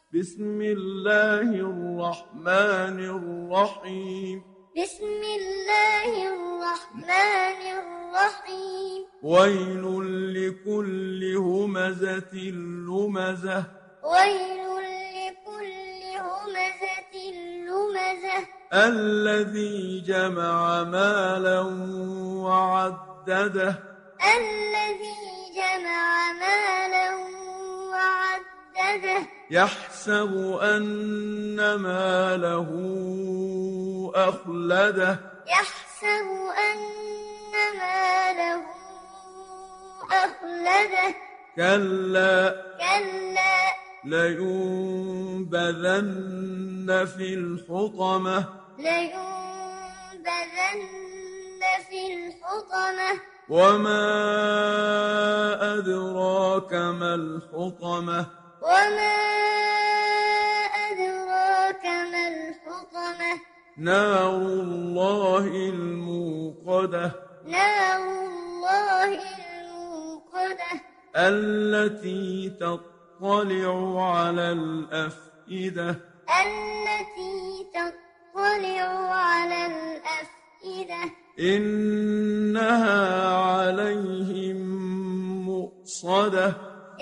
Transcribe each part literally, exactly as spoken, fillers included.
بسم الله الرحمن الرحيم بسم الله الرحمن الرحيم ويل لكل همزة لمزة ويل لكل همزة لمزة الذي جمع مالا وعدده الذي جمع مالا وعدده يحسب أن ماله أخلده يحسب أن ماله أخلده كلا كلا لينبذن في الحطمة لينبذن في الحطمة وما أدراك ما الحطمة وما أدراك ما الحطمة نار الله الموقدة نار الله الموقدة التي تطلع على الأفئدة التي تطلع على الأفئدة إنها عليهم مؤصدة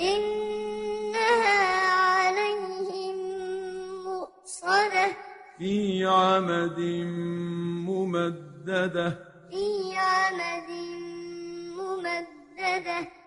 إنها عليهم مؤصدة في عمد ممددة في عمد ممددة